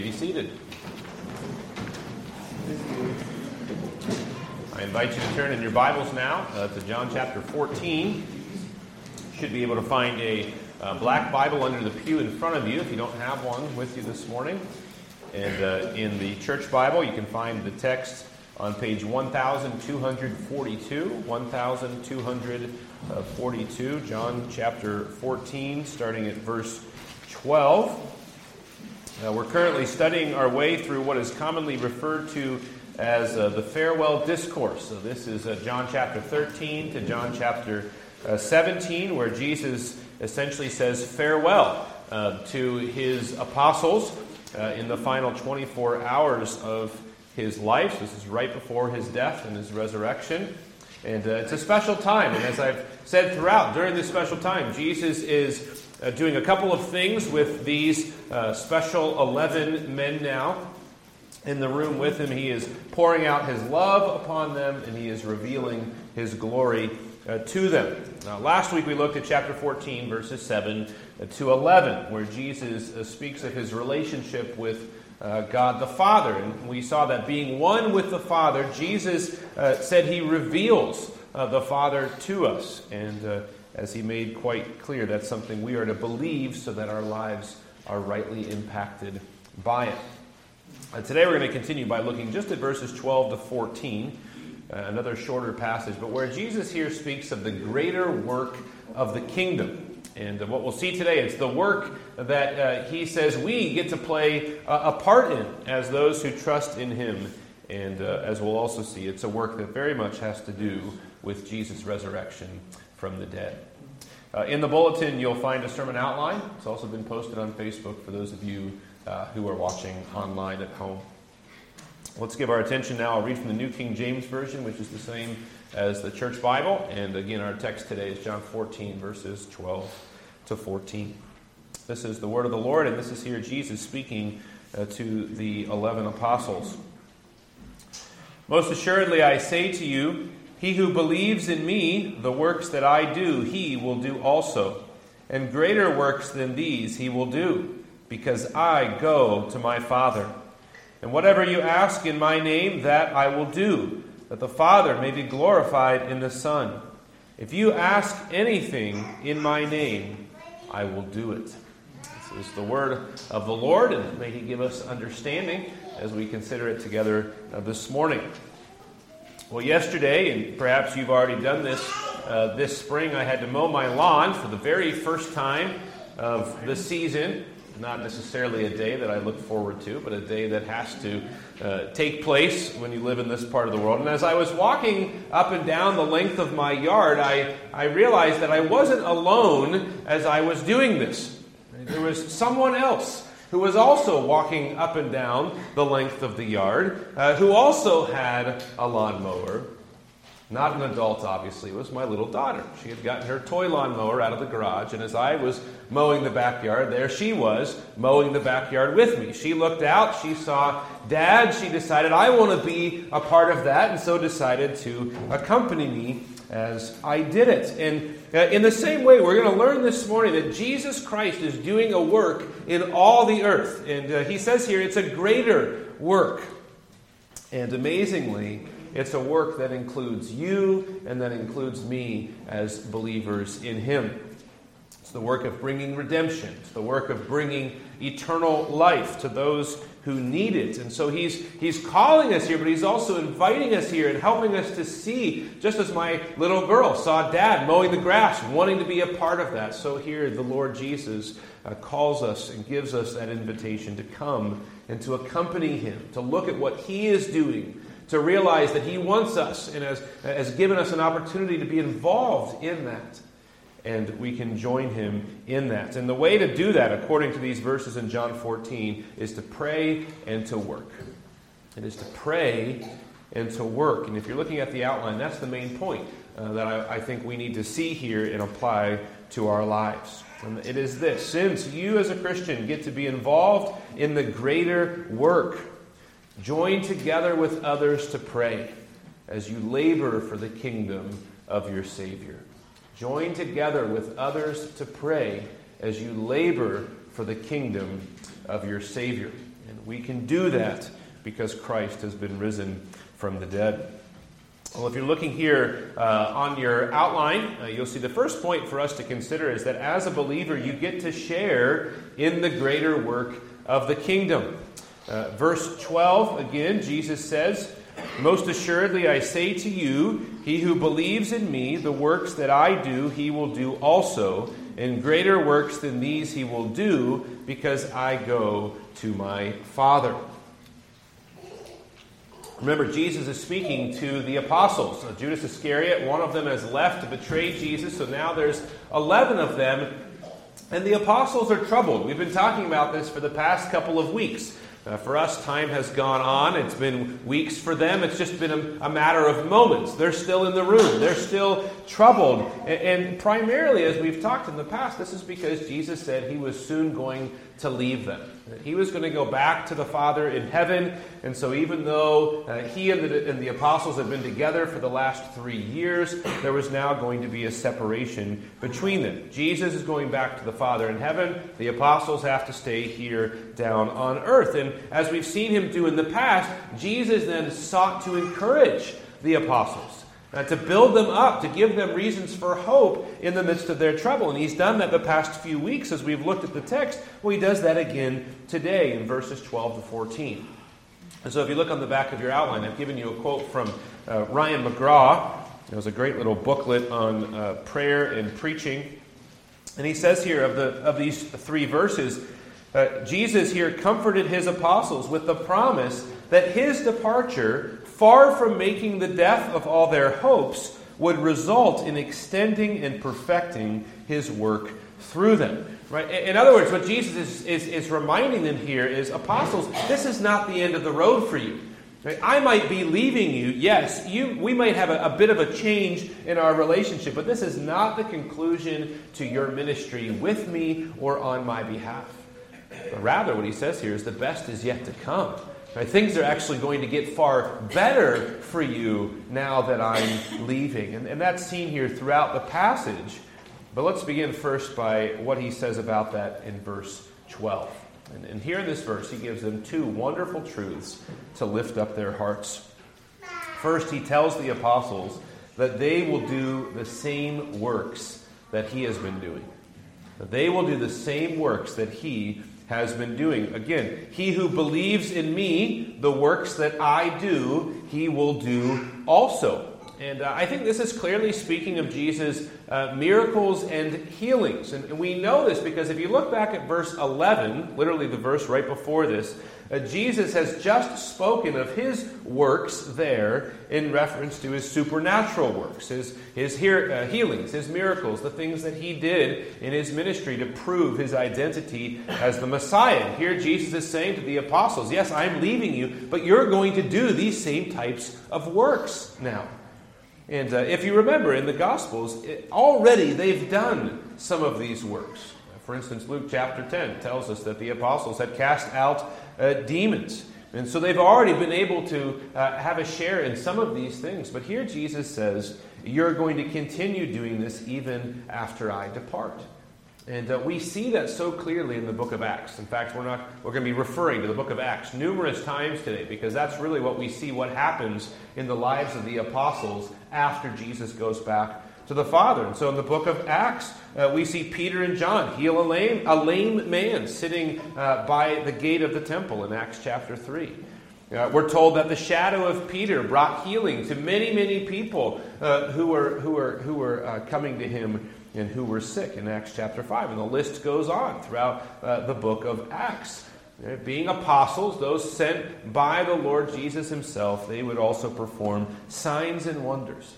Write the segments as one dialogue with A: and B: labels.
A: Be seated. I invite you to turn in your Bibles now to John chapter 14. You should be able to find a black Bible under the pew in front of you if you don't have one with you this morning. And in the church Bible, you can find the text on page 1242, 1242, John chapter 14, starting at verse 12. We're currently studying our way through what is commonly referred to as the farewell discourse. So this is John chapter 13 to John chapter 17, where Jesus essentially says farewell to his apostles in the final 24 hours of his life. This is right before his death and his resurrection. And it's a special time. And as I've said throughout, during this special time, Jesus is doing a couple of things with these special 11 men now in the room with him. He is pouring out his love upon them, and he is revealing his glory to them. Last week we looked at chapter 14, verses 7 to 11, where Jesus speaks of his relationship with God the Father. And we saw that being one with the Father, Jesus said he reveals the Father to us. And as he made quite clear, that's something we are to believe so that our lives are rightly impacted by it. Today we're going to continue by looking just at verses 12 to 14, another shorter passage, but where Jesus here speaks of the greater work of the kingdom. And what we'll see today, it's the work that he says we get to play a part in as those who trust in him. And as we'll also see, it's a work that very much has to do with Jesus' resurrection from the dead. In the bulletin, you'll find a sermon outline. It's also been posted on Facebook for those of you who are watching online at home. Let's give our attention now. I'll read from the New King James Version, which is the same as the Church Bible. And again, our text today is John 14, verses 12 to 14. This is the word of the Lord, and this is here Jesus speaking to the 11 apostles. Most assuredly, I say to you, he who believes in me, the works that I do, he will do also. And greater works than these he will do, because I go to my Father. And whatever you ask in my name, that I will do, that the Father may be glorified in the Son. If you ask anything in my name, I will do it. This is the word of the Lord, and may he give us understanding as we consider it together this morning. Well, yesterday, and perhaps you've already done this this spring, I had to mow my lawn for the very first time of the season. Not necessarily a day that I look forward to, but a day that has to take place when you live in this part of the world. And as I was walking up and down the length of my yard, I realized that I wasn't alone as I was doing this. There was someone else who was also walking up and down the length of the yard, who also had a lawnmower. Not an adult, obviously. It was my little daughter. She had gotten her toy lawnmower out of the garage, and as I was mowing the backyard, there she was mowing the backyard with me. She looked out, she saw Dad, she decided, I want to be a part of that, and so decided to accompany me as I did it. And in the same way, we're going to learn this morning that Jesus Christ is doing a work in all the earth. And he says here, it's a greater work. And amazingly, it's a work that includes you and that includes me as believers in him. It's the work of bringing redemption. It's the work of bringing eternal life to those who need it. And so he's calling us here, but he's also inviting us here and helping us to see, just as my little girl saw Dad mowing the grass, wanting to be a part of that. So here the Lord Jesus calls us and gives us that invitation to come and to accompany him, to look at what he is doing, to realize that he wants us and has given us an opportunity to be involved in that. And we can join him in that. And the way to do that, according to these verses in John 14, is to pray and to work. It is to pray and to work. And if you're looking at the outline, that's the main point that I think we need to see here and apply to our lives. And it is this: since you as a Christian get to be involved in the greater work, join together with others to pray as you labor for the kingdom of your Savior. Join together with others to pray as you labor for the kingdom of your Savior. And we can do that because Christ has been risen from the dead. Well, if you're looking here on your outline, you'll see the first point for us to consider is that as a believer, you get to share in the greater work of the kingdom. Verse 12, again, Jesus says, "Most assuredly I say to you, he who believes in me, the works that I do, he will do also. And greater works than these he will do, because I go to my Father." Remember, Jesus is speaking to the apostles. Judas Iscariot, one of them, has left to betray Jesus, so now there's 11 of them, and the apostles are troubled. We've been talking about this for the past couple of weeks. For us, time has gone on. It's been weeks for them. It's just been a matter of moments. They're still in the room. They're still troubled. And primarily, as we've talked in the past, this is because Jesus said he was soon going to leave them. He was going to go back to the Father in heaven. And so even though he and the apostles had been together for the last 3 years, there was now going to be a separation between them. Jesus is going back to the Father in heaven. The apostles have to stay here down on earth. And as we've seen him do in the past, Jesus then sought to encourage the apostles, to build them up, to give them reasons for hope in the midst of their trouble. And he's done that the past few weeks as we've looked at the text. Well, he does that again today in verses 12 to 14. And so if you look on the back of your outline, I've given you a quote from Ryan McGraw. It was a great little booklet on prayer and preaching. And he says here of these 3 verses, Jesus here comforted his apostles with the promise that his departure, far from making the death of all their hopes, would result in extending and perfecting his work through them. Right? In other words, what Jesus is reminding them here is, apostles, this is not the end of the road for you. Right? I might be leaving you. Yes, we might have a bit of a change in our relationship, but this is not the conclusion to your ministry with me or on my behalf. But rather, what he says here is the best is yet to come. Right? Things are actually going to get far better for you now that I'm leaving. And that's seen here throughout the passage. But let's begin first by what he says about that in verse 12. And here in this verse, he gives them 2 wonderful truths to lift up their hearts. First, he tells the apostles that they will do the same works that he has been doing. That they will do the same works that he has been doing. Again, he who believes in me, the works that I do, he will do also. And I think this is clearly speaking of Jesus' miracles and healings. And we know this because if you look back at verse 11, literally the verse right before this, Jesus has just spoken of his works there in reference to his supernatural works, his healings, his miracles, the things that he did in his ministry to prove his identity as the Messiah. Here Jesus is saying to the apostles, yes, I'm leaving you, but you're going to do these same types of works now. And if you remember in the Gospels, already they've done some of these works. For instance, Luke chapter 10 tells us that the apostles had cast out demons. And so they've already been able to have a share in some of these things. But here Jesus says, you're going to continue doing this even after I depart. And we see that so clearly in the book of Acts. In fact, we're going to be referring to the book of Acts numerous times today because that's really what we see what happens in the lives of the apostles after Jesus goes back to the Father. And so in the book of Acts, we see Peter and John heal a lame man sitting by the gate of the temple in Acts chapter 3. We're told that the shadow of Peter brought healing to many, many people who were coming to him and who were sick in Acts chapter 5. And the list goes on throughout the book of Acts. Being apostles, those sent by the Lord Jesus himself, they would also perform signs and wonders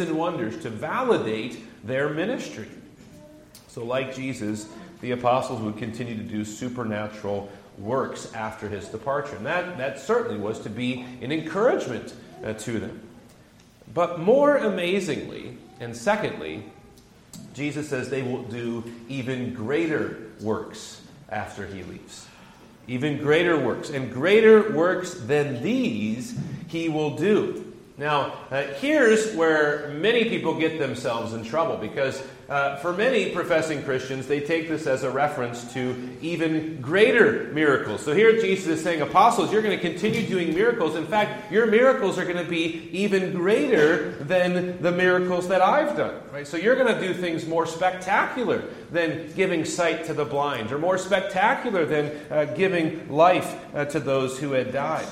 A: to validate their ministry. So like Jesus, the apostles would continue to do supernatural works after his departure. And that certainly was to be an encouragement to them. But more amazingly, and secondly, Jesus says they will do even greater works after he leaves. Even greater works. And greater works than these he will do. Now, here's where many people get themselves in trouble, because for many professing Christians, they take this as a reference to even greater miracles. So here Jesus is saying, apostles, you're going to continue doing miracles. In fact, your miracles are going to be even greater than the miracles that I've done. Right? So you're going to do things more spectacular than giving sight to the blind, or more spectacular than giving life to those who had died.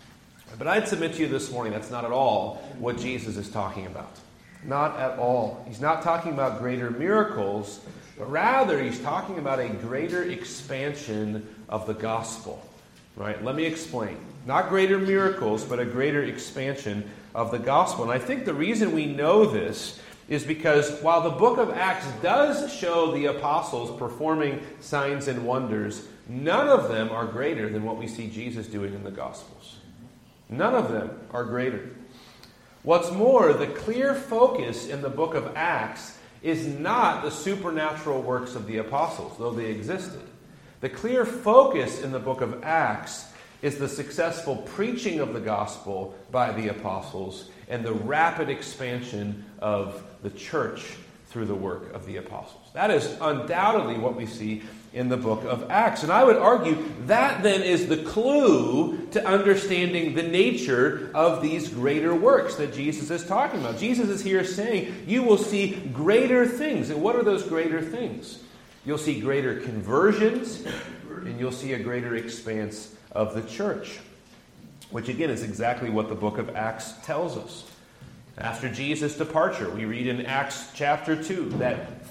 A: But I'd submit to you this morning, that's not at all what Jesus is talking about. Not at all. He's not talking about greater miracles, but rather he's talking about a greater expansion of the gospel. Right? Let me explain. Not greater miracles, but a greater expansion of the gospel. And I think the reason we know this is because while the book of Acts does show the apostles performing signs and wonders, none of them are greater than what we see Jesus doing in the Gospels. None of them are greater. What's more, the clear focus in the book of Acts is not the supernatural works of the apostles, though they existed. The clear focus in the book of Acts is the successful preaching of the gospel by the apostles and the rapid expansion of the church through the work of the apostles. That is undoubtedly what we see in the book of Acts. And I would argue that then is the clue to understanding the nature of these greater works that Jesus is talking about. Jesus is here saying you will see greater things. And what are those greater things? You'll see greater conversions, and you'll see a greater expanse of the church, which again is exactly what the book of Acts tells us. After Jesus' departure, we read in Acts chapter 2 that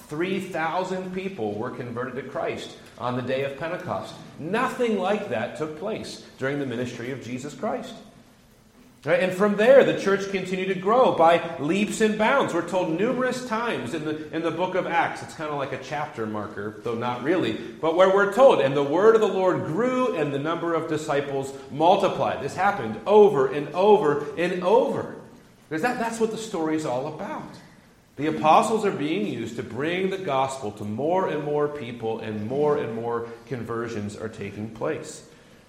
A: 3,000 people were converted to Christ on the day of Pentecost. Nothing like that took place during the ministry of Jesus Christ. Right? And from there, the church continued to grow by leaps and bounds. We're told numerous times in the book of Acts. It's kind of like a chapter marker, though not really. But where we're told, and the word of the Lord grew, and the number of disciples multiplied. This happened over and over and over. Because that's what the story is all about. The apostles are being used to bring the gospel to more and more people, and more conversions are taking place.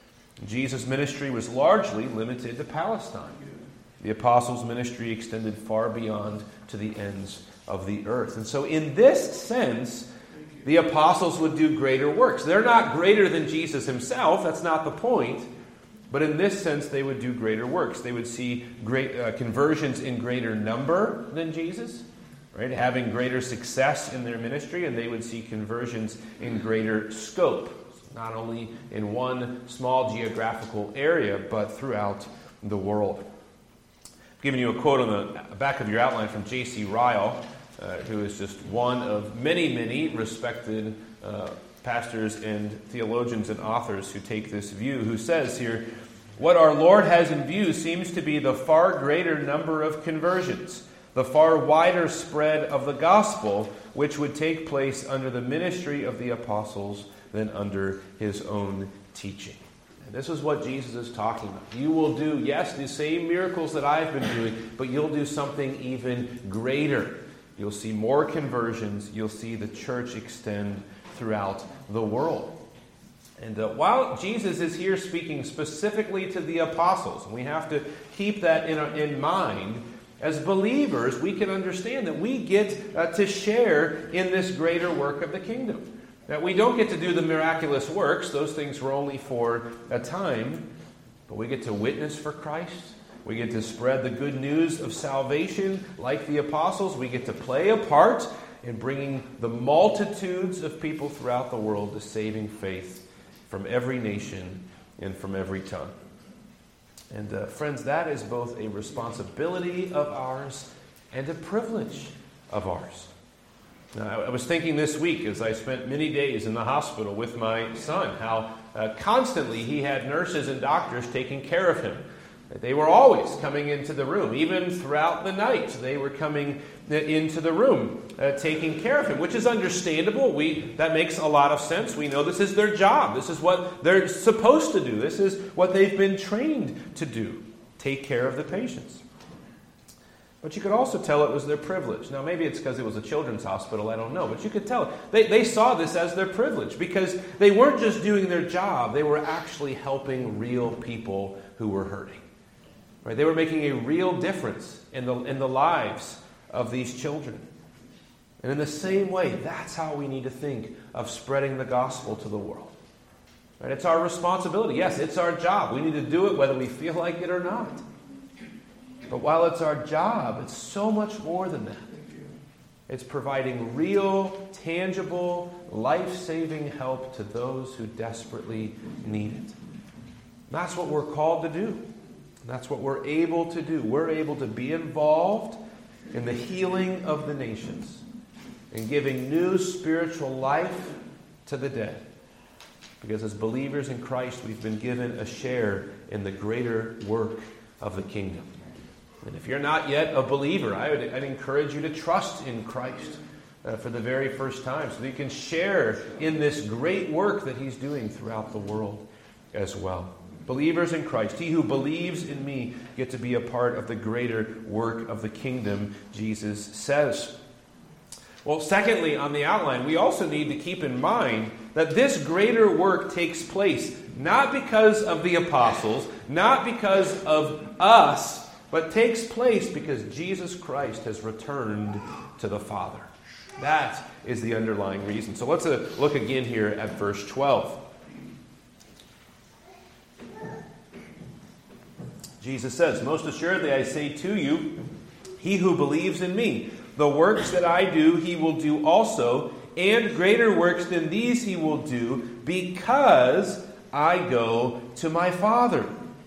A: Jesus' ministry was largely limited to Palestine. The apostles' ministry extended far beyond to the ends of the earth. And so in this sense, the apostles would do greater works. They're not greater than Jesus himself. That's not the point. But in this sense, they would do greater works. They would see great conversions in greater number than Jesus, right? Having greater success in their ministry, and they would see conversions in greater scope, not only in one small geographical area, but throughout the world. I'm giving you a quote on the back of your outline from J.C. Ryle, who is just one of many respected pastors and theologians and authors who take this view, who says here, what our Lord has in view seems to be the far greater number of conversions, the far wider spread of the gospel, which would take place under the ministry of the apostles than under his own teaching. And this is what Jesus is talking about. You will do, yes, the same miracles that I've been doing, but you'll do something even greater. You'll see more conversions. You'll see the church extend throughout the world. And while Jesus is here speaking specifically to the apostles, and we have to keep that in mind, as believers, we can understand that we get to share in this greater work of the kingdom. That we don't get to do the miraculous works. Those things were only for a time. But we get to witness for Christ. We get to spread the good news of salvation like the apostles. We get to play a part in bringing the multitudes of people throughout the world to saving faith from every nation and from every tongue. And friends, that is both a responsibility of ours and a privilege of ours. Now, I was thinking this week as I spent many days in the hospital with my son, how constantly he had nurses and doctors taking care of him. They were always coming into the room. Even throughout the night, they were coming into the room, taking care of him, which is understandable. That makes a lot of sense. We know this is their job. This is what they're supposed to do. This is what they've been trained to do, take care of the patients. But you could also tell it was their privilege. Now, maybe it's because it was a children's hospital, I don't know. But you could tell they saw this as their privilege because they weren't just doing their job. They were actually helping real people who were hurting. Right? They were making a real difference in the lives of these children. And in the same way, that's how we need to think of spreading the gospel to the world. Right? It's our responsibility. Yes, it's our job. We need to do it whether we feel like it or not. But while it's our job, it's so much more than that. It's providing real, tangible, life-saving help to those who desperately need it. That's what we're called to do. That's what we're able to do. We're able to be involved in the healing of the nations and giving new spiritual life to the dead. Because as believers in Christ, we've been given a share in the greater work of the kingdom. And if you're not yet a believer, I'd encourage you to trust in Christ for the very first time so that you can share in this great work that He's doing throughout the world as well. Believers in Christ, he who believes in me, get to be a part of the greater work of the kingdom, Jesus says. Well, secondly, on the outline, we also need to keep in mind that this greater work takes place not because of the apostles, not because of us, but takes place because Jesus Christ has returned to the Father. That is the underlying reason. So let's look again here at verse 12. Jesus says, "Most assuredly I say to you, he who believes in me, the works that I do, he will do also, and greater works than these he will do, because I go to my Father."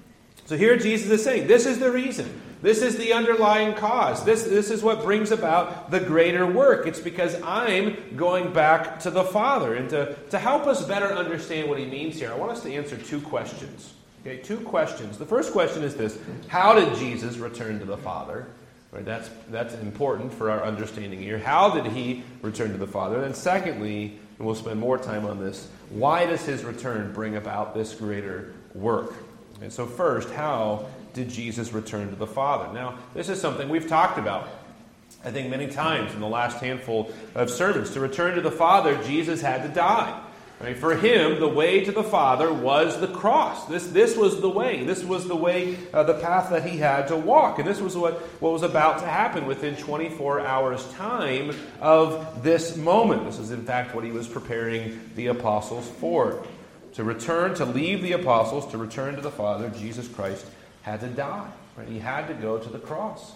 A: So here Jesus is saying, this is the reason. This is the underlying cause. This is what brings about the greater work. It's because I'm going back to the Father. And to help us better understand what he means here, I want us to answer two questions. Okay, two questions. The first question is this: how did Jesus return to the Father? Right, that's important for our understanding here. How did he return to the Father? And secondly, and we'll spend more time on this, why does his return bring about this greater work? And so first, how did Jesus return to the Father? Now, this is something we've talked about, I think, many times in the last handful of sermons. To return to the Father, Jesus had to die. Right? For him, the way to the Father was the cross. This was the way. This was the way, the path that he had to walk. And this was what was about to happen within 24 hours' time of this moment. This is, in fact, what he was preparing the apostles for. To leave the apostles, to return to the Father, Jesus Christ had to die. Right? He had to go to the cross.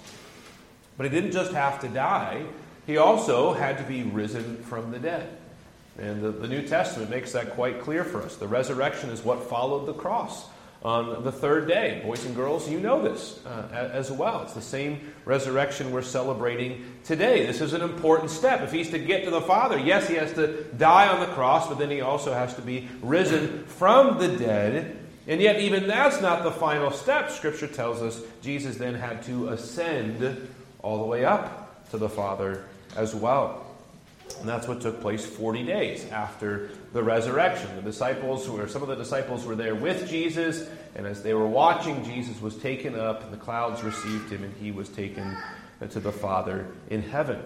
A: But he didn't just have to die. He also had to be risen from the dead. And the New Testament makes that quite clear for us. The resurrection is what followed the cross on the third day. Boys and girls, you know this as well. It's the same resurrection we're celebrating today. This is an important step. If he's to get to the Father, yes, he has to die on the cross, but then he also has to be risen from the dead. And yet even that's not the final step. Scripture tells us Jesus then had to ascend all the way up to the Father as well. And that's what took place 40 days after the resurrection. Some of the disciples were there with Jesus, and as they were watching, Jesus was taken up, and the clouds received him, and he was taken to the Father in heaven.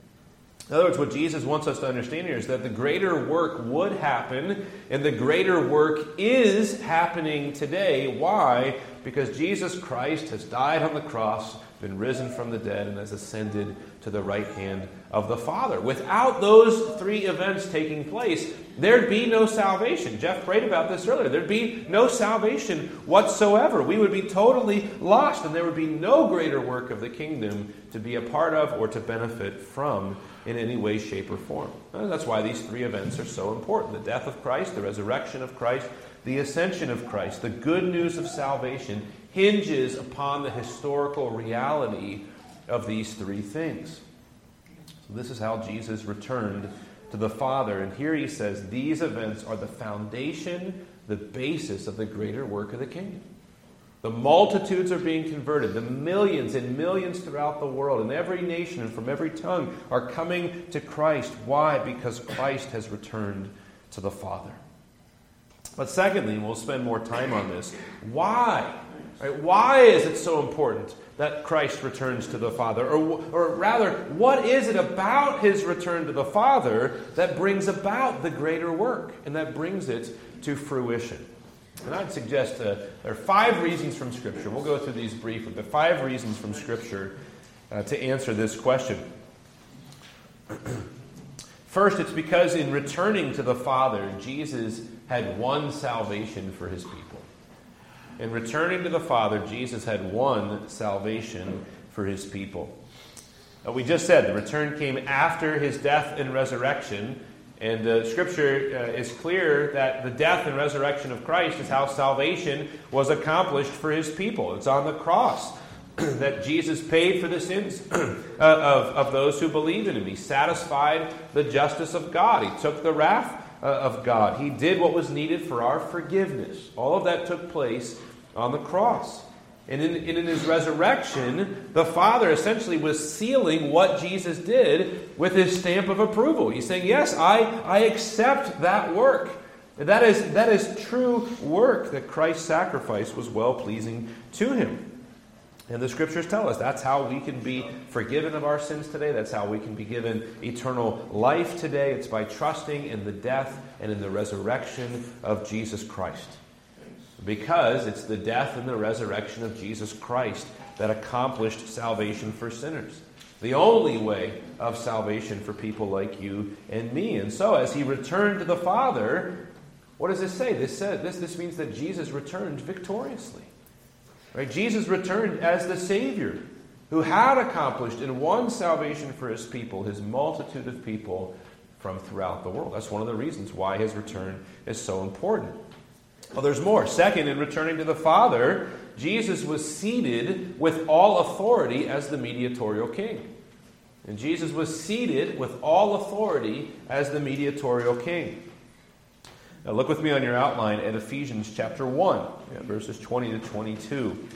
A: In other words, what Jesus wants us to understand here is that the greater work would happen, and the greater work is happening today. Why? Because Jesus Christ has died on the cross, been risen from the dead, and has ascended to the right hand of the Father. Without those three events taking place, there'd be no salvation. Jeff prayed about this earlier. There'd be no salvation whatsoever. We would be totally lost, and there would be no greater work of the kingdom to be a part of or to benefit from in any way, shape, or form. And that's why these three events are so important. The death of Christ, the resurrection of Christ, the ascension of Christ. The good news of salvation hinges upon the historical reality of these three things. So this is how Jesus returned to the Father. And here he says these events are the foundation, the basis of the greater work of the kingdom. The multitudes are being converted. The millions and millions throughout the world, in every nation and from every tongue, are coming to Christ. Why? Because Christ has returned to the Father. But secondly, and we'll spend more time on this, why? Right? Why is it so important that Christ returns to the Father? Or rather, what is it about his return to the Father that brings about the greater work and that brings it to fruition? And I'd suggest there are 5 reasons from Scripture. We'll go through these briefly, but 5 reasons from Scripture to answer this question. First, it's because in returning to the Father, Jesus had won salvation for his people. In returning to the Father, Jesus had won salvation for his people. We just said the return came after his death and resurrection, and Scripture is clear that the death and resurrection of Christ is how salvation was accomplished for his people. It's on the cross that Jesus paid for the sins of those who believed in him. He satisfied the justice of God. He took the wrath of God. He did what was needed for our forgiveness. All of that took place on the cross. And in his resurrection, the Father essentially was sealing what Jesus did with his stamp of approval. He's saying, yes, I accept that work. That is true work, that Christ's sacrifice was well-pleasing to him. And the Scriptures tell us that's how we can be forgiven of our sins today. That's how we can be given eternal life today. It's by trusting in the death and in the resurrection of Jesus Christ. Because it's the death and the resurrection of Jesus Christ that accomplished salvation for sinners. The only way of salvation for people like you and me. And so as he returned to the Father, what does this say? This means that Jesus returned victoriously. Right? Jesus returned as the Savior who had accomplished and won salvation for his people, his multitude of people from throughout the world. That's one of the reasons why his return is so important. Well, there's more. Second, in returning to the Father, Jesus was seated with all authority as the mediatorial king. And Jesus was seated with all authority as the mediatorial king. Now look with me on your outline at Ephesians chapter 1, verses 20 to 22.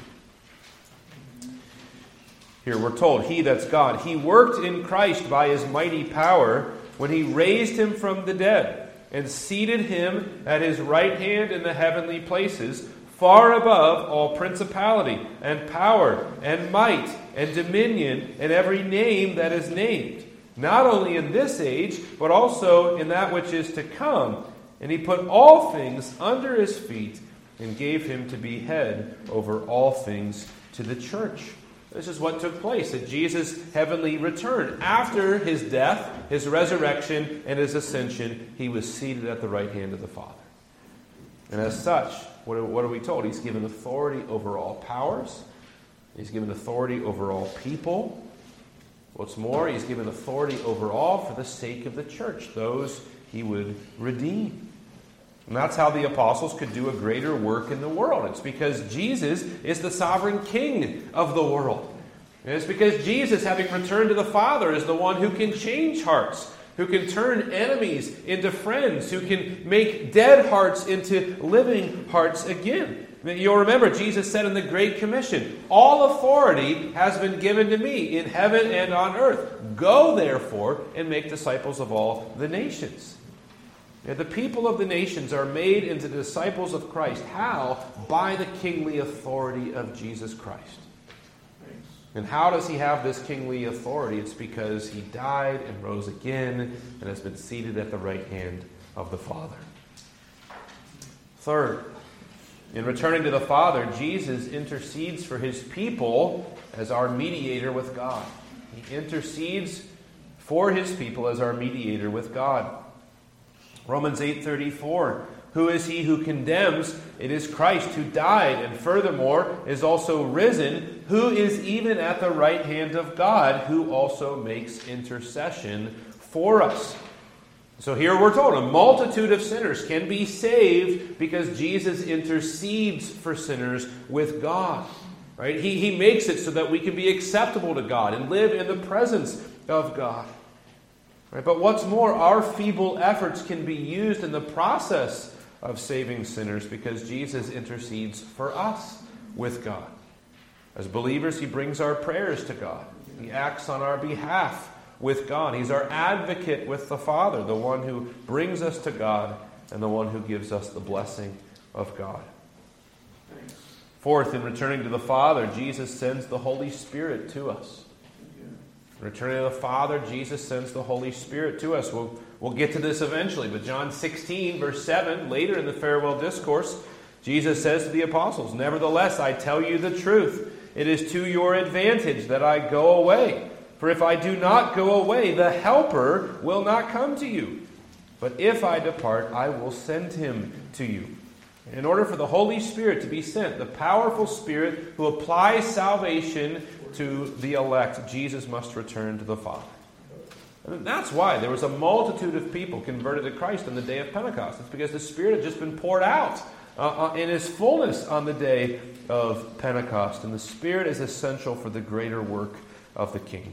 A: Here we're told, He, that's God, He worked in Christ by His mighty power when He raised Him from the dead and seated Him at His right hand in the heavenly places, far above all principality and power and might and dominion and every name that is named, not only in this age, but also in that which is to come. And He put all things under His feet and gave Him to be head over all things to the church. This is what took place at Jesus' heavenly return. After His death, His resurrection, and His ascension, He was seated at the right hand of the Father. And as such, what are we told? He's given authority over all powers. He's given authority over all people. What's more, He's given authority over all for the sake of the church, those He would redeem. And that's how the apostles could do a greater work in the world. It's because Jesus is the sovereign king of the world. And it's because Jesus, having returned to the Father, is the one who can change hearts, who can turn enemies into friends, who can make dead hearts into living hearts again. You'll remember Jesus said in the Great Commission, all authority has been given to me in heaven and on earth. Go, therefore, and make disciples of all the nations. The people of the nations are made into disciples of Christ. How? By the kingly authority of Jesus Christ. And how does He have this kingly authority? It's because He died and rose again and has been seated at the right hand of the Father. Third, in returning to the Father, Jesus intercedes for His people as our mediator with God. He intercedes for His people as our mediator with God. Romans 8:34, who is he who condemns? It is Christ who died and furthermore is also risen, who is even at the right hand of God, who also makes intercession for us. So here we're told a multitude of sinners can be saved because Jesus intercedes for sinners with God. Right? He makes it so that we can be acceptable to God and live in the presence of God. Right? But what's more, our feeble efforts can be used in the process of saving sinners because Jesus intercedes for us with God. As believers, He brings our prayers to God. He acts on our behalf with God. He's our advocate with the Father, the one who brings us to God and the one who gives us the blessing of God. Fourth, in returning to the Father, Jesus sends the Holy Spirit to us. Returning to the Father, Jesus sends the Holy Spirit to us. We'll get to this eventually, but John 16, verse 7, later in the farewell discourse, Jesus says to the apostles, "Nevertheless, I tell you the truth. It is to your advantage that I go away. For if I do not go away, the Helper will not come to you. But if I depart, I will send him to you." In order for the Holy Spirit to be sent, the powerful Spirit who applies salvation to the elect, Jesus must return to the Father. And that's why there was a multitude of people converted to Christ on the day of Pentecost. It's because the Spirit had just been poured out in His fullness on the day of Pentecost. And the Spirit is essential for the greater work of the kingdom.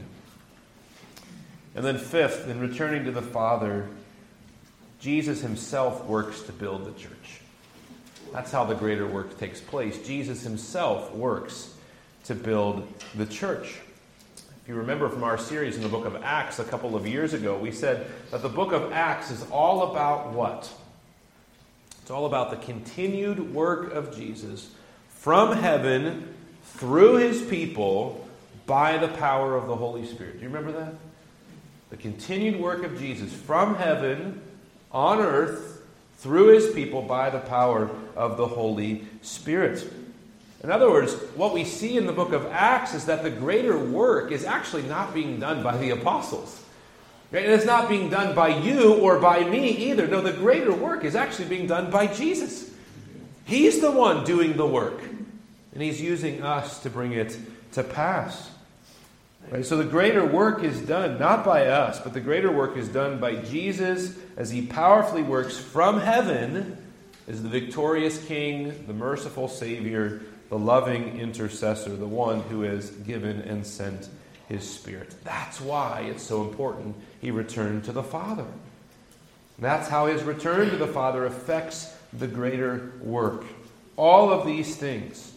A: And then fifth, in returning to the Father, Jesus Himself works to build the church. That's how the greater work takes place. Jesus Himself works to build the church. If you remember from our series in the book of Acts a couple of years ago, we said that the book of Acts is all about what? It's all about the continued work of Jesus from heaven through His people by the power of the Holy Spirit. Do you remember that? The continued work of Jesus from heaven on earth through His people by the power of the Holy Spirit. In other words, what we see in the book of Acts is that the greater work is actually not being done by the apostles. And it's not being done by you or by me either. No, the greater work is actually being done by Jesus. He's the one doing the work. And He's using us to bring it to pass. Right? So the greater work is done not by us, but the greater work is done by Jesus as He powerfully works from heaven as the victorious King, the merciful Savior, the loving intercessor, the one who has given and sent His Spirit. That's why it's so important He returned to the Father. That's how His return to the Father affects the greater work. All of these things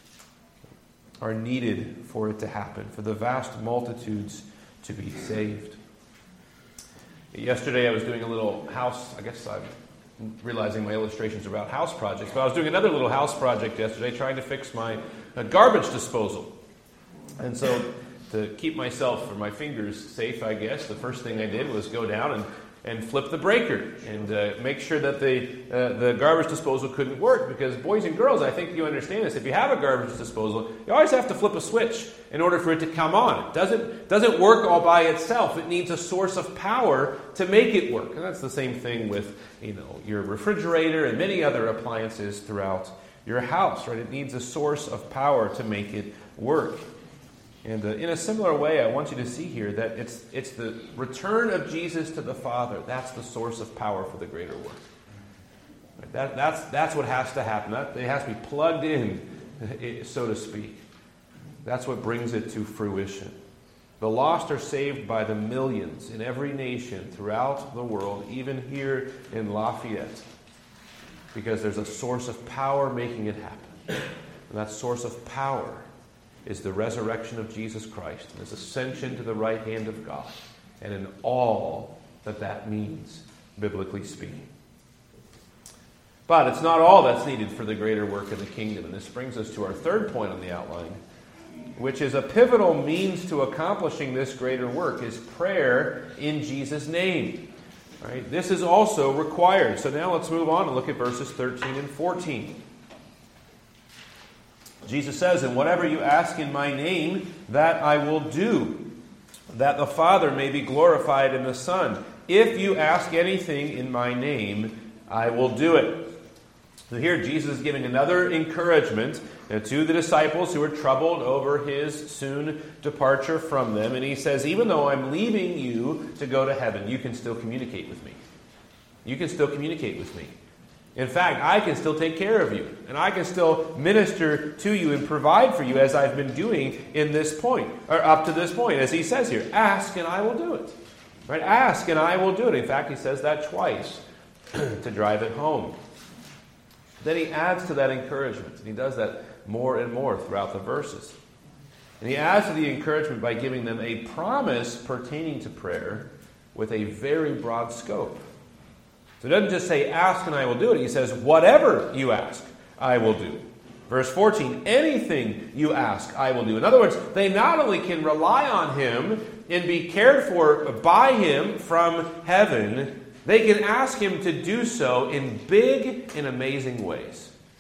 A: are needed for it to happen, for the vast multitudes to be saved. Yesterday I was doing a little house, I guess I'm realizing my illustrations are about house projects, but I was doing another little house project yesterday trying to fix my garbage disposal. And so to keep myself or my fingers safe, I guess, the first thing I did was go down and flip the breaker and make sure that the garbage disposal couldn't work. Because boys and girls, I think you understand this. If you have a garbage disposal, you always have to flip a switch in order for it to come on. It doesn't work all by itself. It needs a source of power to make it work. And that's the same thing with your refrigerator and many other appliances throughout your house. Right? It needs a source of power to make it work. And in a similar way, I want you to see here that it's the return of Jesus to the Father. That's the source of power for the greater work. Right? That's what has to happen. It has to be plugged in, so to speak. That's what brings it to fruition. The lost are saved by the millions in every nation throughout the world, even here in Lafayette, because there's a source of power making it happen. And that source of power is the resurrection of Jesus Christ and His ascension to the right hand of God, and in all that means, biblically speaking. But it's not all that's needed for the greater work of the kingdom, and this brings us to our third point on the outline, which is a pivotal means to accomplishing this greater work is prayer in Jesus' name. Right? This is also required. So now let's move on and look at verses 13 and 14. Jesus says, "And whatever you ask in my name, that I will do, that the Father may be glorified in the Son. If you ask anything in my name, I will do it." So here Jesus is giving another encouragement to the disciples who are troubled over His soon departure from them. And He says, even though I'm leaving you to go to heaven, you can still communicate with me. You can still communicate with me. In fact, I can still take care of you, and I can still minister to you and provide for you as I've been doing in this point, or up to this point. As He says here, ask and I will do it. Right? Ask and I will do it. In fact, He says that twice to drive it home. Then He adds to that encouragement, and He does that more and more throughout the verses. And He adds to the encouragement by giving them a promise pertaining to prayer with a very broad scope. So it doesn't just say, ask and I will do it. He says, whatever you ask, I will do. Verse 14, anything you ask, I will do. In other words, they not only can rely on Him and be cared for by Him from heaven, they can ask Him to do so in big and amazing ways.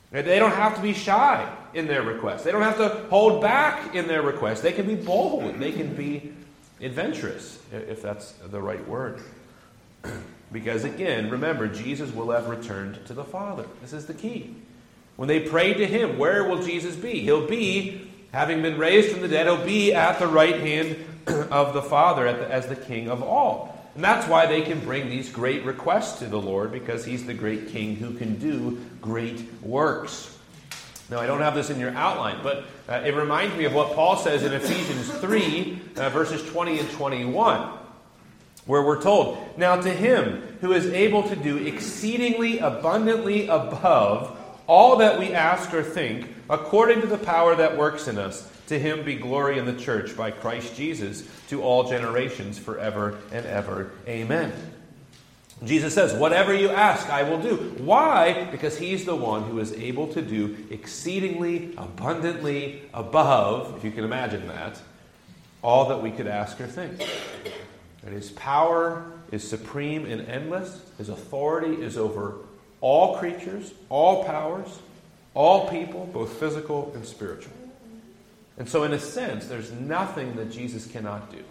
A: They don't have to be shy in their requests. They don't have to hold back in their requests. They can be bold. They can be adventurous, if that's the right word. Because again, remember, Jesus will have returned to the Father. This is the key. When they pray to him, where will Jesus be? He'll be, having been raised from the dead, he'll be at the right hand of the Father as the King of all. And that's why they can bring these great requests to the Lord, because he's the great King who can do great works. Now, I don't have this in your outline, but it reminds me of what Paul says in Ephesians 3, verses 20 and 21, where we're told, "Now to him who is able to do exceedingly abundantly above all that we ask or think, according to the power that works in us, to him be glory in the church by Christ Jesus to all generations forever and ever. Amen." Jesus says, whatever you ask, I will do. Why? Because he's the one who is able to do exceedingly abundantly above, if you can imagine that, all that we could ask or think. And his power is supreme and endless. His authority is over all creatures, all powers, all people, both physical and spiritual. And so in a sense, there's nothing that Jesus cannot do.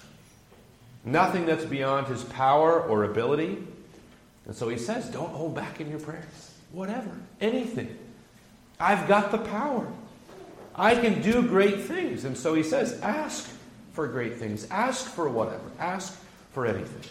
A: Nothing that's beyond his power or ability. And so he says, don't hold back in your prayers. Whatever. Anything. I've got the power. I can do great things. And so he says, ask for great things. Ask for whatever. Ask for anything.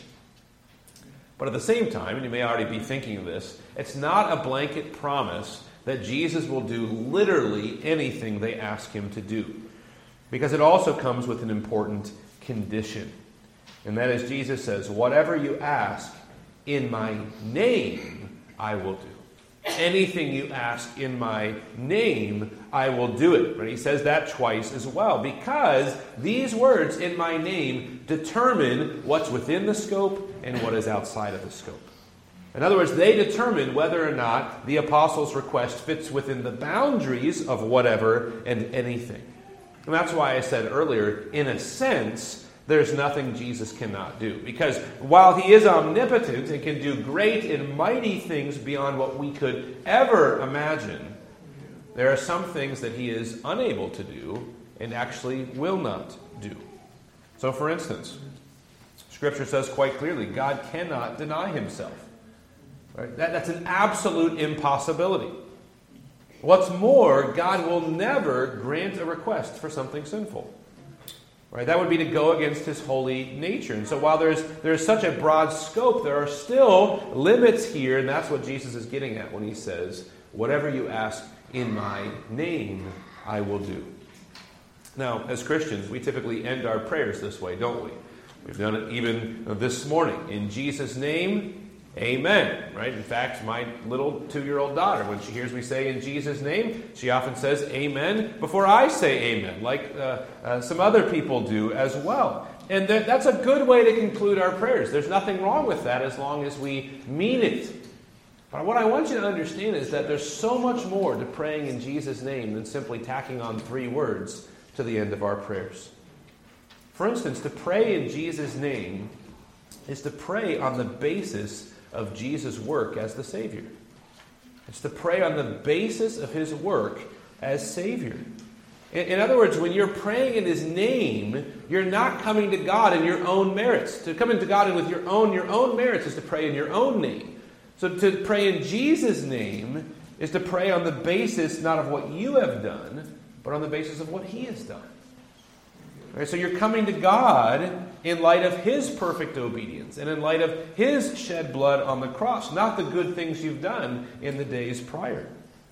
A: But at the same time, and you may already be thinking of this, it's not a blanket promise that Jesus will do literally anything they ask him to do. Because it also comes with an important condition. And that is, Jesus says, whatever you ask in my name, I will do. Anything you ask in my name, I will do it. But he says that twice as well, because these words, in my name, determine what's within the scope and what is outside of the scope. In other words, they determine whether or not the apostles' request fits within the boundaries of whatever and anything. And that's why I said earlier, in a sense, there's nothing Jesus cannot do. Because while he is omnipotent and can do great and mighty things beyond what we could ever imagine, there are some things that he is unable to do and actually will not do. So for instance, Scripture says quite clearly, God cannot deny himself. Right? That's an absolute impossibility. What's more, God will never grant a request for something sinful. Right? That would be to go against his holy nature. And so while there's such a broad scope, there are still limits here, and that's what Jesus is getting at when he says, whatever you ask in my name, I will do. Now, as Christians, we typically end our prayers this way, don't we? We've done it even this morning. In Jesus' name, amen. Right? In fact, my little 2-year-old daughter, when she hears me say in Jesus' name, she often says amen before I say amen, like some other people do as well. And that's a good way to conclude our prayers. There's nothing wrong with that as long as we mean it. But what I want you to understand is that there's so much more to praying in Jesus' name than simply tacking on 3 words to the end of our prayers. For instance, to pray in Jesus' name is to pray on the basis of Jesus' work as the Savior. It's to pray on the basis of his work as Savior. In other words, when you're praying in his name, you're not coming to God in your own merits. To come into God with your own merits is to pray in your own name. So to pray in Jesus' name is to pray on the basis not of what you have done, but on the basis of what he has done. Right, so you're coming to God in light of his perfect obedience and in light of his shed blood on the cross, not the good things you've done in the days prior.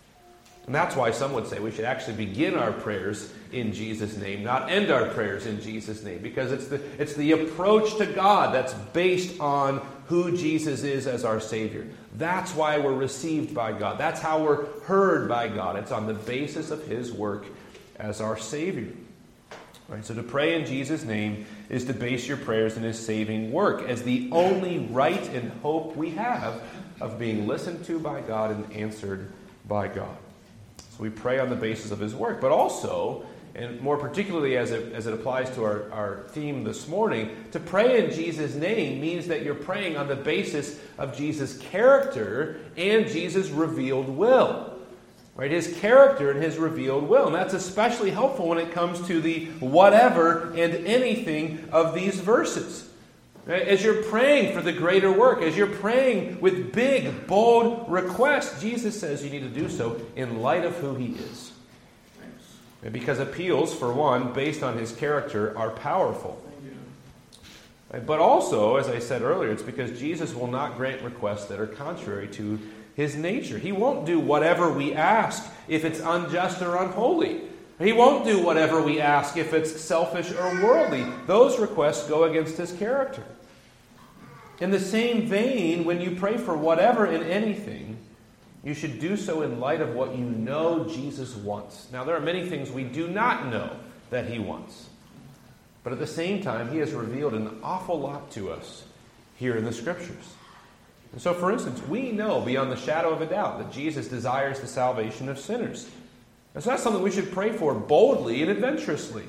A: And that's why some would say we should actually begin our prayers in Jesus' name, not end our prayers in Jesus' name, because it's the approach to God that's based on who Jesus is as our Savior. That's why we're received by God. That's how we're heard by God. It's on the basis of his work as our Savior. Right, so to pray in Jesus' name is to base your prayers in his saving work as the only right and hope we have of being listened to by God and answered by God. So we pray on the basis of his work, but also, and more particularly as it applies to our theme this morning, to pray in Jesus' name means that you're praying on the basis of Jesus' character and Jesus' revealed will. Right? His character and his revealed will. And that's especially helpful when it comes to the whatever and anything of these verses. Right? As you're praying for the greater work, as you're praying with big, bold requests, Jesus says you need to do so in light of who he is. And because appeals, for one, based on his character, are powerful. Right? But also, as I said earlier, it's because Jesus will not grant requests that are contrary to his nature. He won't do whatever we ask if it's unjust or unholy. He won't do whatever we ask if it's selfish or worldly. Those requests go against his character. In the same vein, when you pray for whatever and anything, you should do so in light of what you know Jesus wants. Now, there are many things we do not know that he wants. But at the same time, he has revealed an awful lot to us here in the Scriptures. And so, for instance, we know beyond the shadow of a doubt that Jesus desires the salvation of sinners. And so that's something we should pray for boldly and adventurously.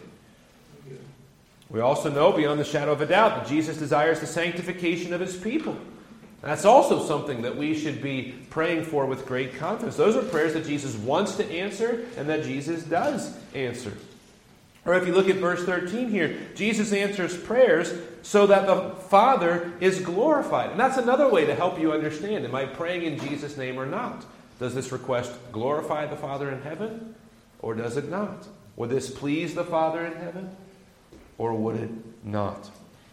A: We also know beyond the shadow of a doubt that Jesus desires the sanctification of his people. That's also something that we should be praying for with great confidence. Those are prayers that Jesus wants to answer and that Jesus does answer. Or if you look at verse 13 here, Jesus answers prayers so that the Father is glorified. And that's another way to help you understand, am I praying in Jesus' name or not? Does this request glorify the Father in heaven or does it not? Would this please the Father in heaven or would it not?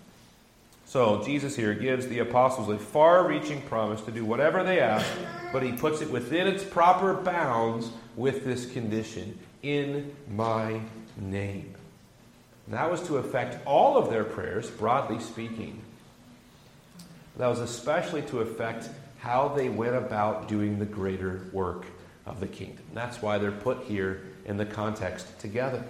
A: So Jesus here gives the apostles a far-reaching promise to do whatever they ask, but he puts it within its proper bounds with this condition, in my name. And that was to affect all of their prayers, broadly speaking. That was especially to affect how they went about doing the greater work of the kingdom. And that's why they're put here in the context together.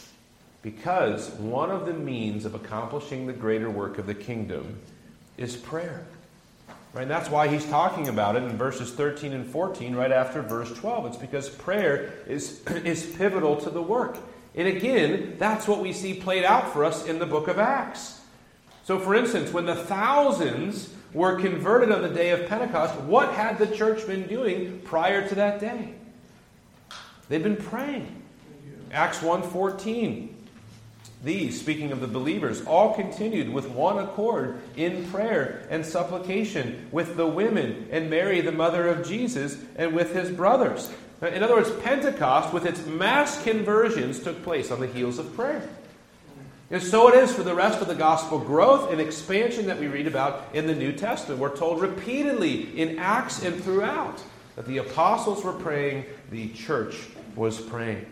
A: Because one of the means of accomplishing the greater work of the kingdom is prayer. Right? And that's why he's talking about it in verses 13 and 14 right after verse 12. It's because prayer is pivotal to the work. And again, that's what we see played out for us in the book of Acts. So for instance, when the thousands were converted on the day of Pentecost, what had the church been doing prior to that day? They've been praying. Acts 1:14. These, speaking of the believers, all continued with one accord in prayer and supplication with the women and Mary, the mother of Jesus, and with his brothers. In other words, Pentecost, with its mass conversions, took place on the heels of prayer. And so it is for the rest of the gospel growth and expansion that we read about in the New Testament. We're told repeatedly in Acts and throughout that the apostles were praying, the church was praying.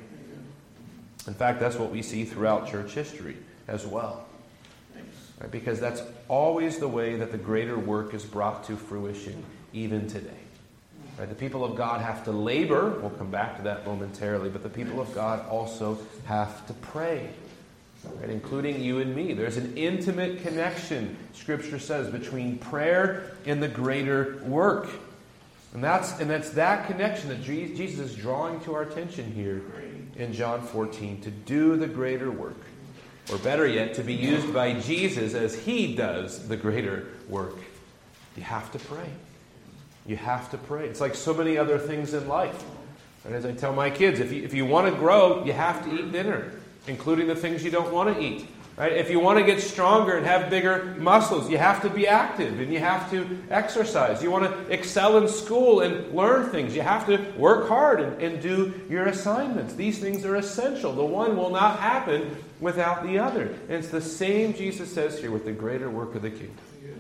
A: In fact, that's what we see throughout church history as well. Right? Because that's always the way that the greater work is brought to fruition, even today. Right? The people of God have to labor. We'll come back to that momentarily. But the people of God also have to pray. Right? Including you and me. There's an intimate connection, Scripture says, between prayer and the greater work. And that's that connection that Jesus is drawing to our attention here in John 14. To do the greater work. Or better yet, to be used by Jesus as he does the greater work. You have to pray. You have to pray. It's like so many other things in life. And as I tell my kids, if you want to grow, you have to eat dinner, including the things you don't want to eat. Right? If you want to get stronger and have bigger muscles, you have to be active and you have to exercise. You want to excel in school and learn things. You have to work hard and do your assignments. These things are essential. The one will not happen without the other. And it's the same, Jesus says here, with the greater work of the kingdom.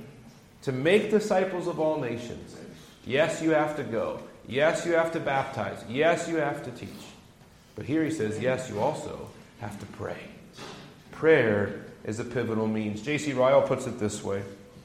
A: To make disciples of all nations. Yes, you have to go. Yes, you have to baptize. Yes, you have to teach. But here he says, yes, you also have to pray. Prayer is a pivotal means. J.C. Ryle puts it this way.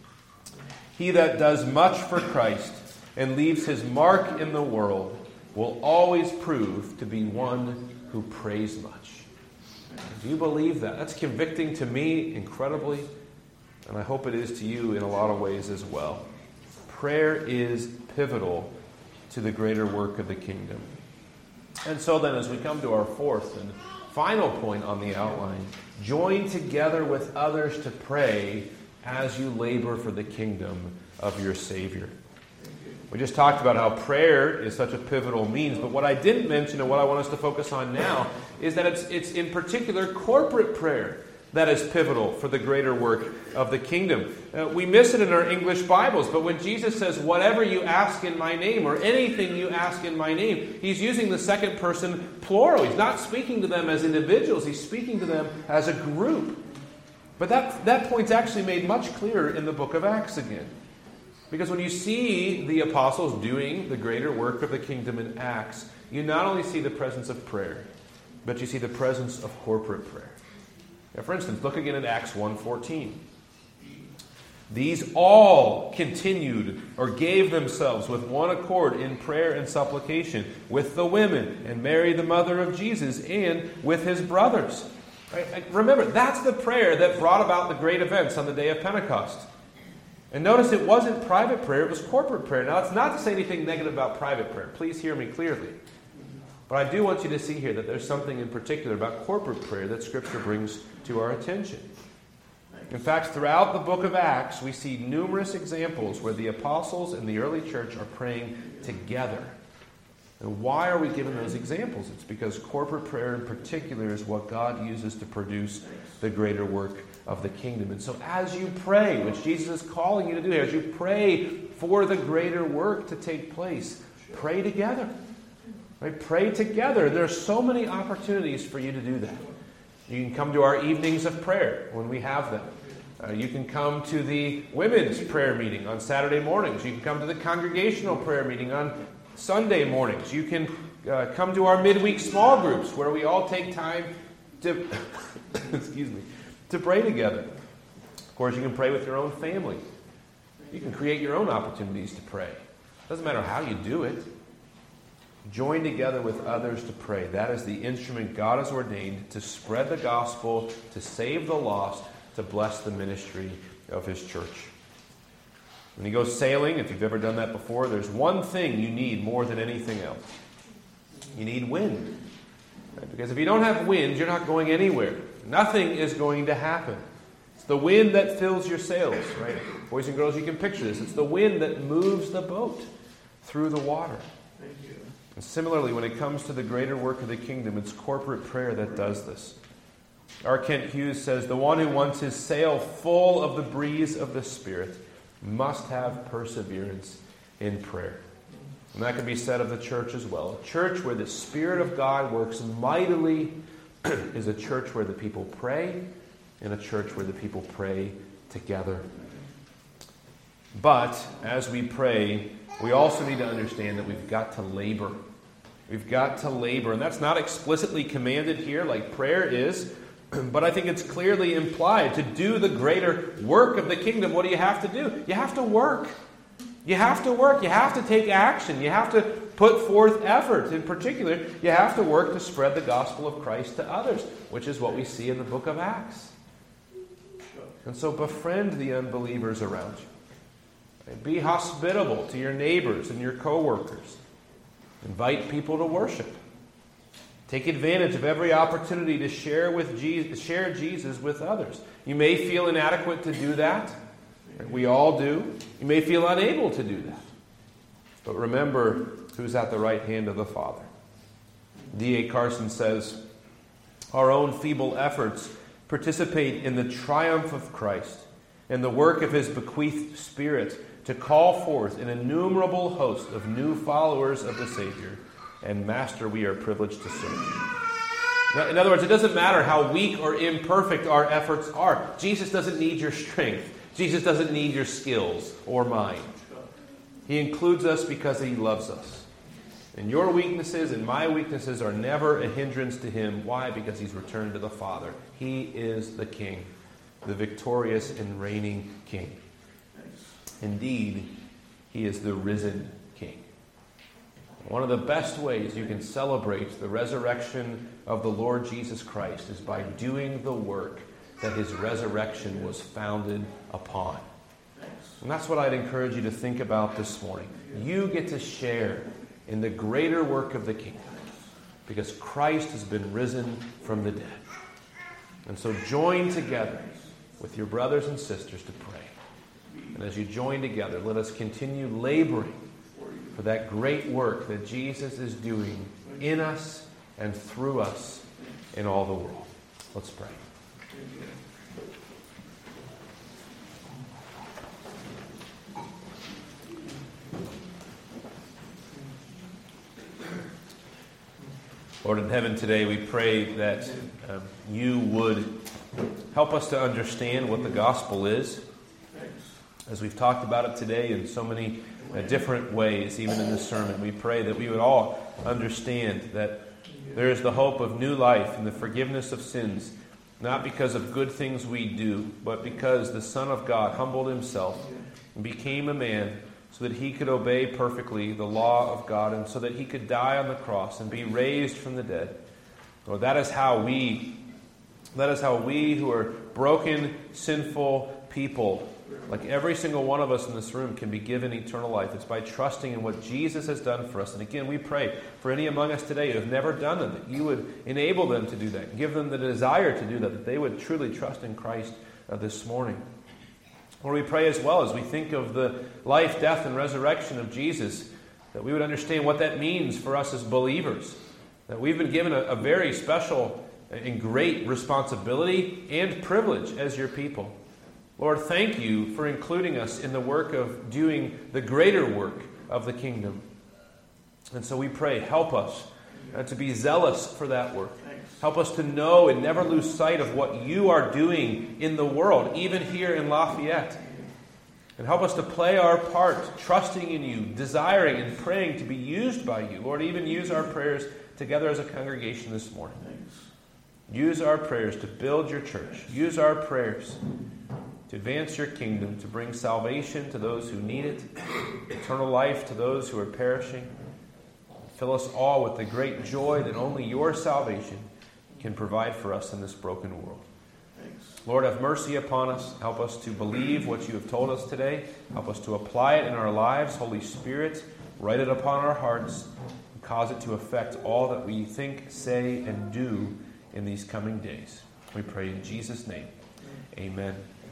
A: He that does much for Christ and leaves his mark in the world will always prove to be one who prays much. Do you believe that? That's convicting to me incredibly, and I hope it is to you in a lot of ways as well. Prayer is pivotal to the greater work of the kingdom. And so then, as we come to our fourth and final point on the outline, join together with others to pray as you labor for the kingdom of your Savior. We just talked about how prayer is such a pivotal means, but what I didn't mention and what I want us to focus on now is that it's in particular corporate prayer that is pivotal for the greater work of the kingdom. We miss it in our English Bibles, but when Jesus says, whatever you ask in my name, or anything you ask in my name, he's using the second person plural. He's not speaking to them as individuals, he's speaking to them as a group. But that point's actually made much clearer in the book of Acts again. Because when you see the apostles doing the greater work of the kingdom in Acts, you not only see the presence of prayer, but you see the presence of corporate prayer. Now, for instance, look again at Acts 1:14. These all continued or gave themselves with one accord in prayer and supplication with the women and Mary the mother of Jesus and with his brothers. Right? Remember, that's the prayer that brought about the great events on the day of Pentecost. And notice it wasn't private prayer, it was corporate prayer. Now, it's not to say anything negative about private prayer. Please hear me clearly. But I do want you to see here that there's something in particular about corporate prayer that Scripture brings to our attention. In fact, throughout the book of Acts, we see numerous examples where the apostles and the early church are praying together. And why are we given those examples? It's because corporate prayer in particular is what God uses to produce the greater work of the kingdom. And so as you pray, which Jesus is calling you to do here, as you pray for the greater work to take place, pray together. Right? Pray together. There are so many opportunities for you to do that. You can come to our evenings of prayer when we have them. You can come to the women's prayer meeting on Saturday mornings. You can come to the congregational prayer meeting on Sunday mornings. You can come to our midweek small groups where we all take time to to pray together. Of course, you can pray with your own family. You can create your own opportunities to pray. It doesn't matter how you do it. Join together with others to pray. That is the instrument God has ordained to spread the gospel, to save the lost, to bless the ministry of His church. When you go sailing, if you've ever done that before, there's one thing you need more than anything else. You need wind. Right? Because if you don't have wind, you're not going anywhere. Nothing is going to happen. It's the wind that fills your sails, right? Boys and girls, you can picture this. It's the wind that moves the boat through the water.
B: Thank you.
A: And similarly, when it comes to the greater work of the kingdom, it's corporate prayer that does this. R. Kent Hughes says, the one who wants his sail full of the breeze of the Spirit must have perseverance in prayer. And that can be said of the church as well. A church where the Spirit of God works mightily is a church where the people pray, and a church where the people pray together. But as we pray, we also need to understand that we've got to labor. We've got to labor. And that's not explicitly commanded here like prayer is, but I think it's clearly implied. To do the greater work of the kingdom, what do you have to do? You have to work. You have to work. You have to take action. You have to put forth effort. In particular, you have to work to spread the gospel of Christ to others, which is what we see in the book of Acts. And so befriend the unbelievers around you. Be hospitable to your neighbors and your co-workers. Invite people to worship. Take advantage of every opportunity to share Jesus with others. You may feel inadequate to do that. We all do. You may feel unable to do that. But remember who's at the right hand of the Father. D.A. Carson says, our own feeble efforts participate in the triumph of Christ and the work of His bequeathed Spirit to call forth an innumerable host of new followers of the Savior and Master we are privileged to serve. Now, in other words, it doesn't matter how weak or imperfect our efforts are. Jesus doesn't need your strength. Jesus doesn't need your skills or mine. He includes us because He loves us. And your weaknesses and my weaknesses are never a hindrance to Him. Why? Because He's returned to the Father. He is the King, the victorious and reigning King. Indeed, He is the risen King. One of the best ways you can celebrate the resurrection of the Lord Jesus Christ is by doing the work that His resurrection was founded upon. And that's what I'd encourage you to think about this morning. You get to share in the greater work of the kingdom because Christ has been risen from the dead. And so join together with your brothers and sisters to pray. And as you join together, let us continue laboring for that great work that Jesus is doing in us and through us in all the world. Let's pray. Lord in heaven, today we pray that you would help us to understand what the gospel is. As we've talked about it today in so many different ways, even in this sermon, we pray that we would all understand that there is the hope of new life and the forgiveness of sins, not because of good things we do, but because the Son of God humbled himself and became a man so that he could obey perfectly the law of God and so that he could die on the cross and be raised from the dead. Lord, that is how we who are broken, sinful people, like every single one of us in this room, can be given eternal life. It's by trusting in what Jesus has done for us. And again, we pray for any among us today who have never done it, that you would enable them to do that, give them the desire to do that they would truly trust in Christ this morning. Lord, we pray as well as we think of the life, death, and resurrection of Jesus, that we would understand what that means for us as believers, that we've been given a very special and great responsibility and privilege as your people. Lord, thank you for including us in the work of doing the greater work of the kingdom. And so we pray, help us to be zealous for that work. Help us to know and never lose sight of what you are doing in the world, even here in Lafayette. And help us to play our part, trusting in you, desiring and praying to be used by you. Lord, even use our prayers together as a congregation this morning. Use our prayers to build your church. Use our prayers to advance your kingdom, to bring salvation to those who need it, eternal life to those who are perishing. Fill us all with the great joy that only your salvation can provide for us in this broken world. Lord, have mercy upon us. Help us to believe what you have told us today. Help us to apply it in our lives. Holy Spirit, write it upon our hearts and cause it to affect all that we think, say, and do in these coming days. We pray in Jesus' name. Amen.